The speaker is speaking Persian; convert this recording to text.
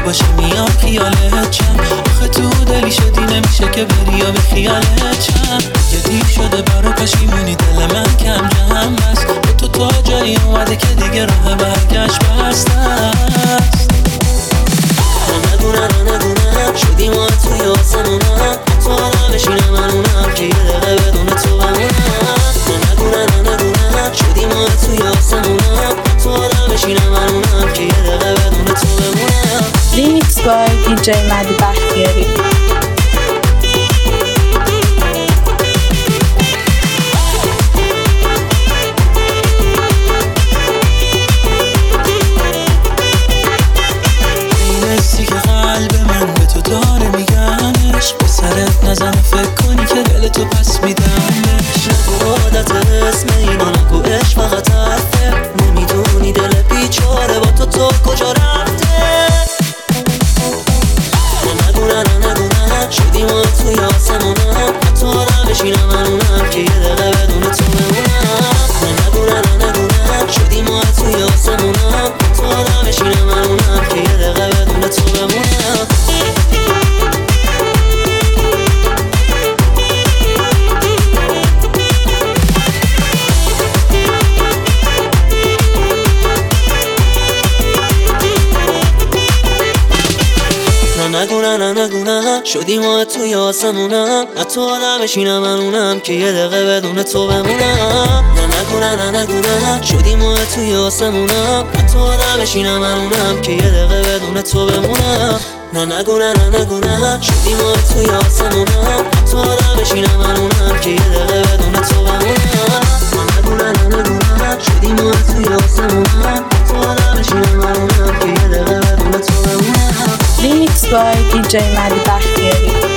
باشه میام خیالت چم. آخه تو دلی شدی نمیشه که بری یا به خیالت چم. یه دیر شده برا پشیمونی دل من کم جمع بس. به تو تا جایی اومده که دیگه راه برگشت بسته است. نگو شدی ما توی آسمونم. تو حالا بشینم منونم که یه دقیقه بدون تو بمونم. نگو شدی ما توی آسمونم. تو حالا بشینم منونم که یه دقیقه بدون تو بمونم. ریمیکس بای دیجی مدی بختیاری. نزن فکر کنی که دل تو پس میدمش. نگو عادت اسم اینا نگو عشق فقط حرفه. نمیدونی دل بیچاره با تو کجا رفته. نگو شدی ما توی آسمونم. تو حالا بشینم منونم که یه دقیقه بدون تو بمونم. نگو شدی ما توی آسمونم. تو حالا بشینم منونم که یه دقیقه بدون تو بمونم. نگو شدی ما توی آسمونم. تو حالا بشینم منونم که یه دقیقه بدون تو بمونم. نگو شدی ما توی آسمونم. تو حالا بشینم منونم که یه دقیقه بدون تو بمونم. نگو شدی ما توی آسمونم. تو حالا بشینم منونم که یه دقیقه بدون تو بمونم. نگو شدی ما توی آسمونم. تو حالا بشینم منونم که یه دقیقه بدون تو بمونم. ریمیکس بای دیجی مدی بختیاری.